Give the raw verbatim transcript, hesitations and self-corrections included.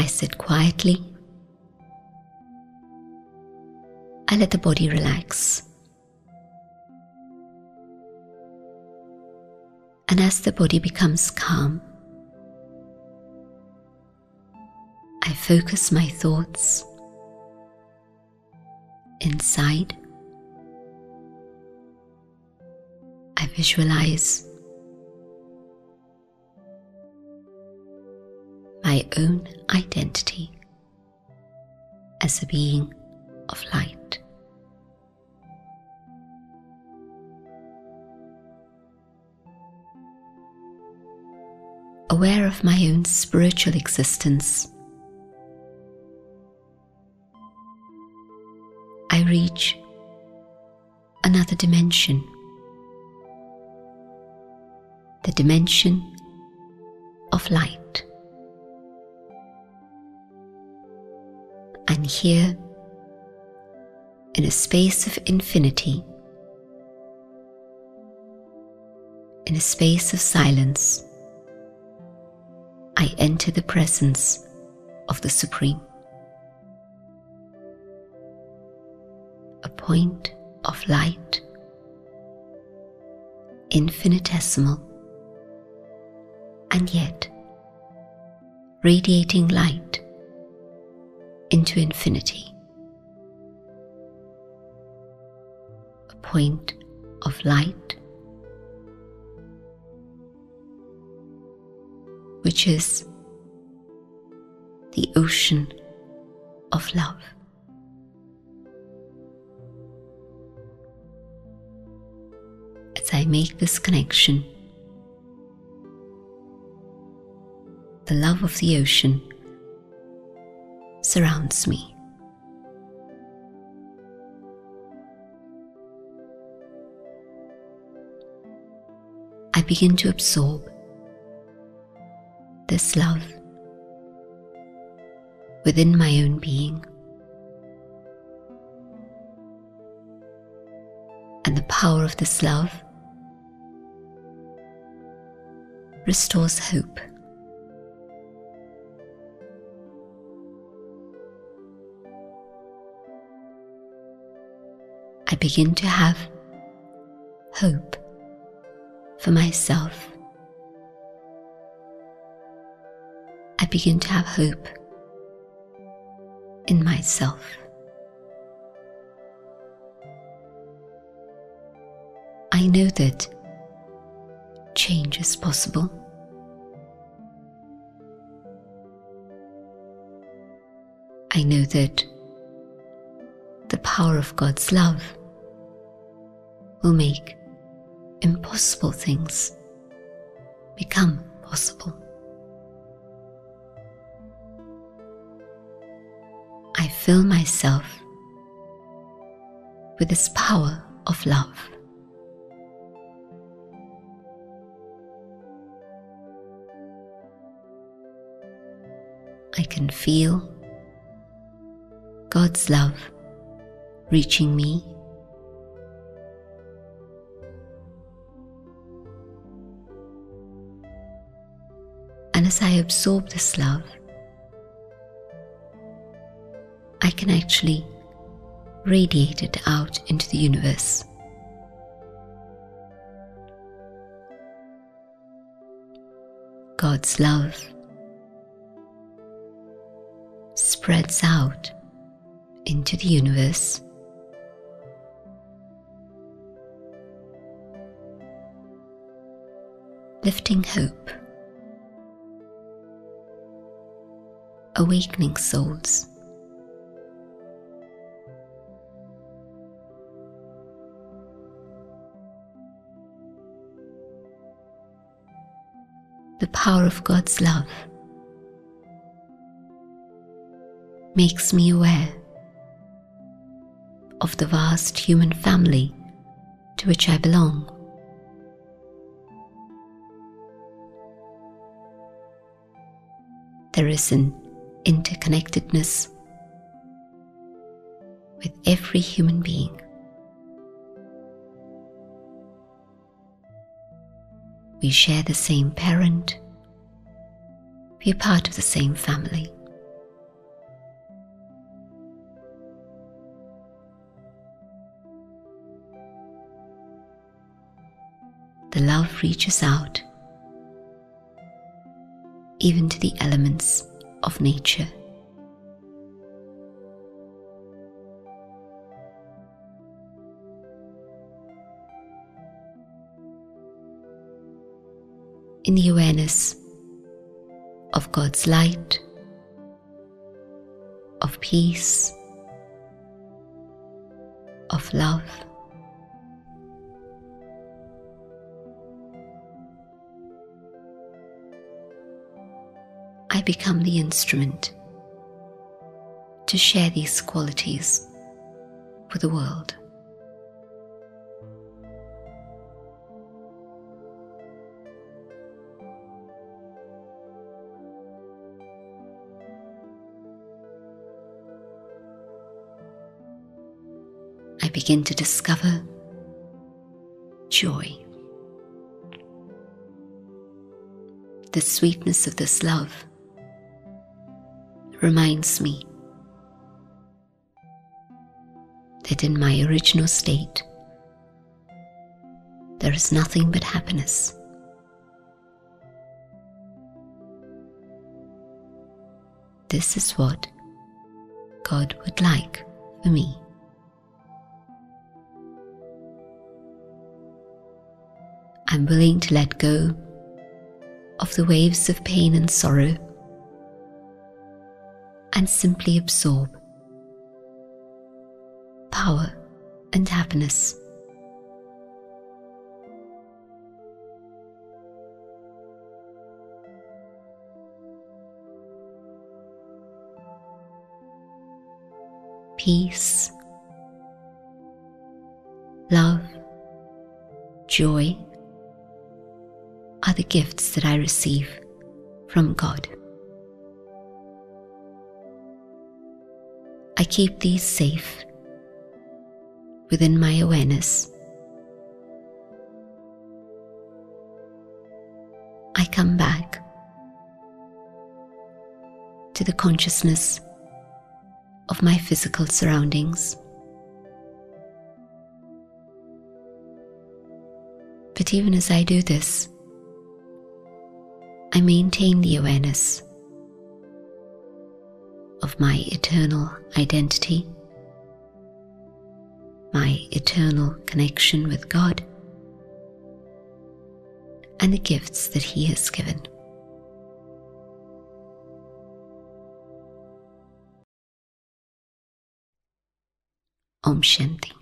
I sit quietly. I let the body relax. And as the body becomes calm, I focus my thoughts inside. I visualize my own identity as a being of light. Aware of my own spiritual existence, I reach another dimension, the dimension of light. And here, in a space of infinity, in a space of silence, I enter the presence of the Supreme. A point of light, infinitesimal, and yet radiating light into infinity. A point of light which is the ocean of love. As I make this connection, the love of the ocean surrounds me. I begin to absorb this love within my own being, and the power of this love restores hope. I begin to have hope for myself. I begin to have hope in myself. I know that change is possible. I know that the power of God's love will make impossible things become possible. I fill myself with this power of love. I can feel God's love reaching me. And as I absorb this love, I can actually radiate it out into the universe. God's love spreads out into the universe, lifting hope, awakening souls, the power of God's love makes me aware of the vast human family to which I belong. There is an interconnectedness with every human being. We share the same parent. We are part of the same family. the love reaches out even to the elements of nature. In the awareness of God's light, of peace, of love, I become the instrument to share these qualities with the world. I begin to discover joy. The sweetness of this love reminds me that in my original state there is nothing but happiness. This is what God would like for me. I'm willing to let go of the waves of pain and sorrow and simply absorb power and happiness. Peace, love, joy are the gifts that I receive from God. I keep these safe within my awareness. I come back to the consciousness of my physical surroundings. But even as I do this, I maintain the awareness of my eternal identity, my eternal connection with God, and the gifts that He has given. Om Shanti.